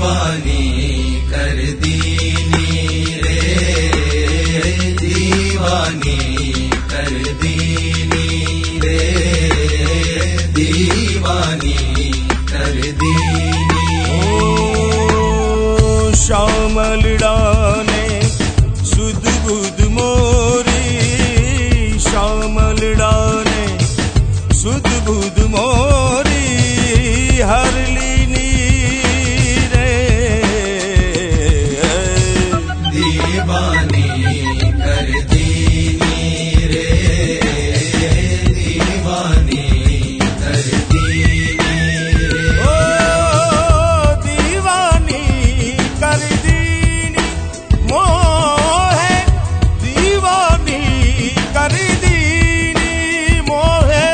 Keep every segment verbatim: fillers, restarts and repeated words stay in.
दीवानी कर दीनी रे, दीवानी कर दीनी रे, दीवानी कर दीनी। ओ श्यामलड़ा ने सुध बुध मोरी, श्यामलड़ा ने सुध बुध मोरी हर लीनी रे, दीवानी कर दीनी रे, दीवानी कर दीनी रे। ओ दीवानी कर दीनी मोहे, दीवानी कर दीनी मोहे।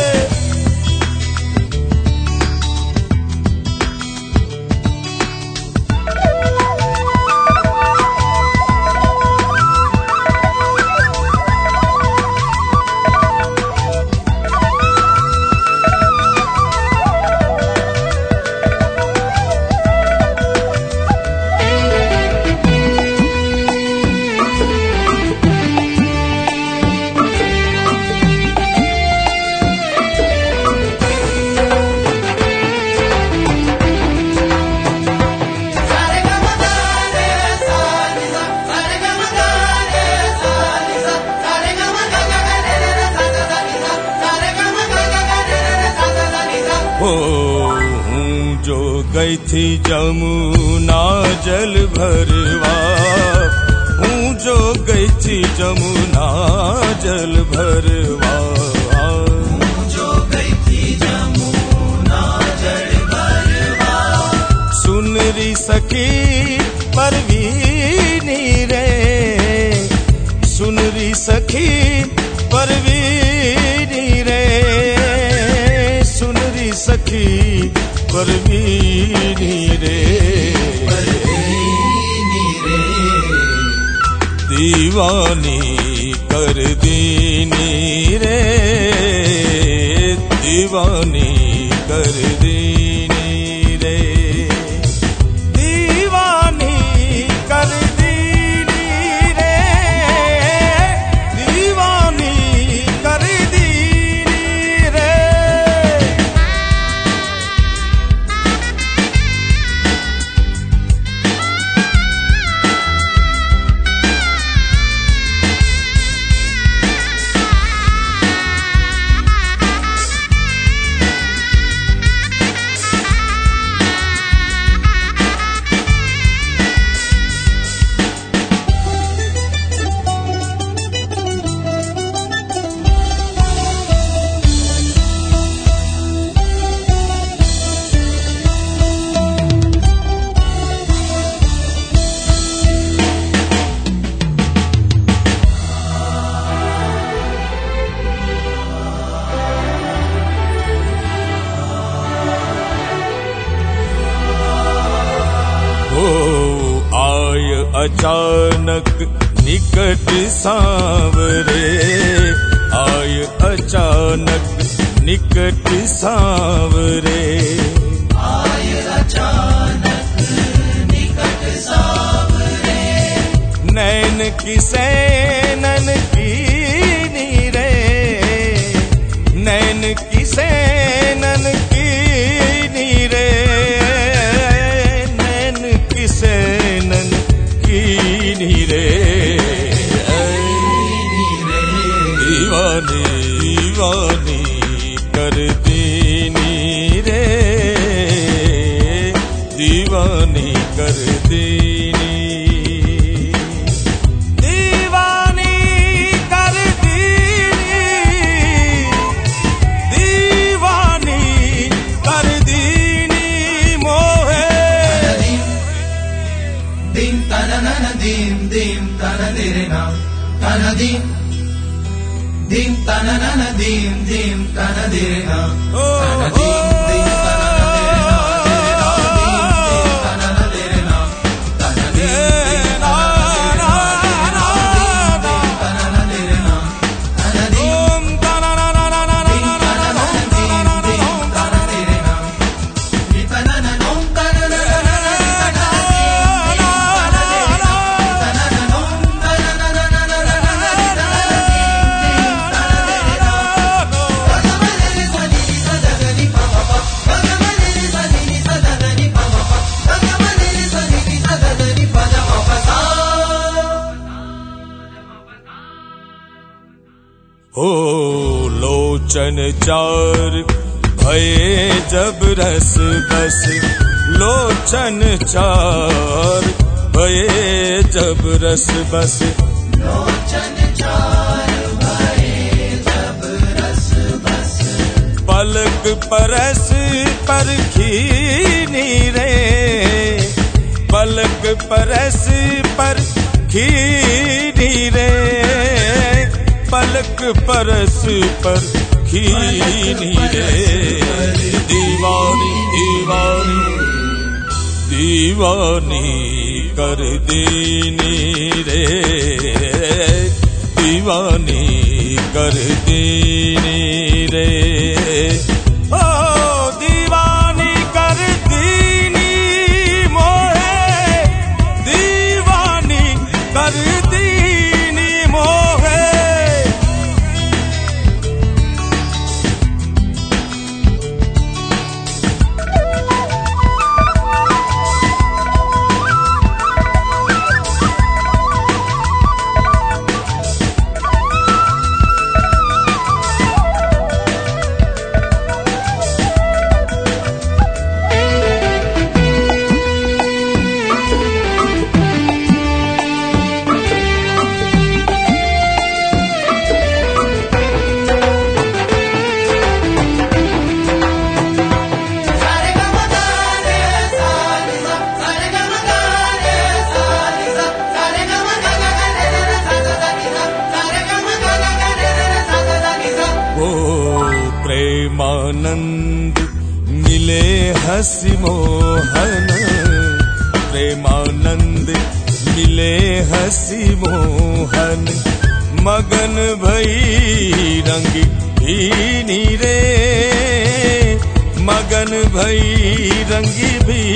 हूँ जो गई थी जमुना जल भरवा, हूँ जो गई थी जमुना जल भरवा, जो गई थी जमुना जल भरवा। सुनरी सखी परवीनी रे, सुनरी सखी परवीनी रे, सुनरी सखी परवीनी रे, परवीनी रे। दीवानी कर दीनी रे, दीवानी कर दीनी रे, दीवानी कर दीनी रे, दीवानी कर दीनी रे। आय अचानक निकट सांवरे, आय अचानक निकट सांवरे, आय अचानक निकट सांवरे। नैन की सैनन की नीरे, नैन की सैनन की नीरे, नैन की सैनन की नीरे। दीवानी दीवानी कर दीनी रे, दीवानी कर दीनी, दीवानी कर दीनी, दीवानी कर दीनी मोहे। दीम तननन दीम दीम तनदिरना तनदीम, दीम तननन दीम दीम तनदिरना तनदीम, दीम लोचन चार भये जब रस बस, लोचन चार भये जब रस बस, लोचन चार भये जब रस बस। पलक परस पर खीनी रे, पलक परस पर खीनी रे, पलक परस पर खीनी रे। दीवानी दीवानी दीवानी कर दीनी रे, दीवानी कर दीनी रे। ओ दीवानी कर दीनी मोहे, दीवानी कर दीनी मोहे। प्रेमानंद मिले हंसी मोहन, प्रेमानंद मिले हंसी मोहन, मगन भई रंग भीनी रे, मगन भई रंग भी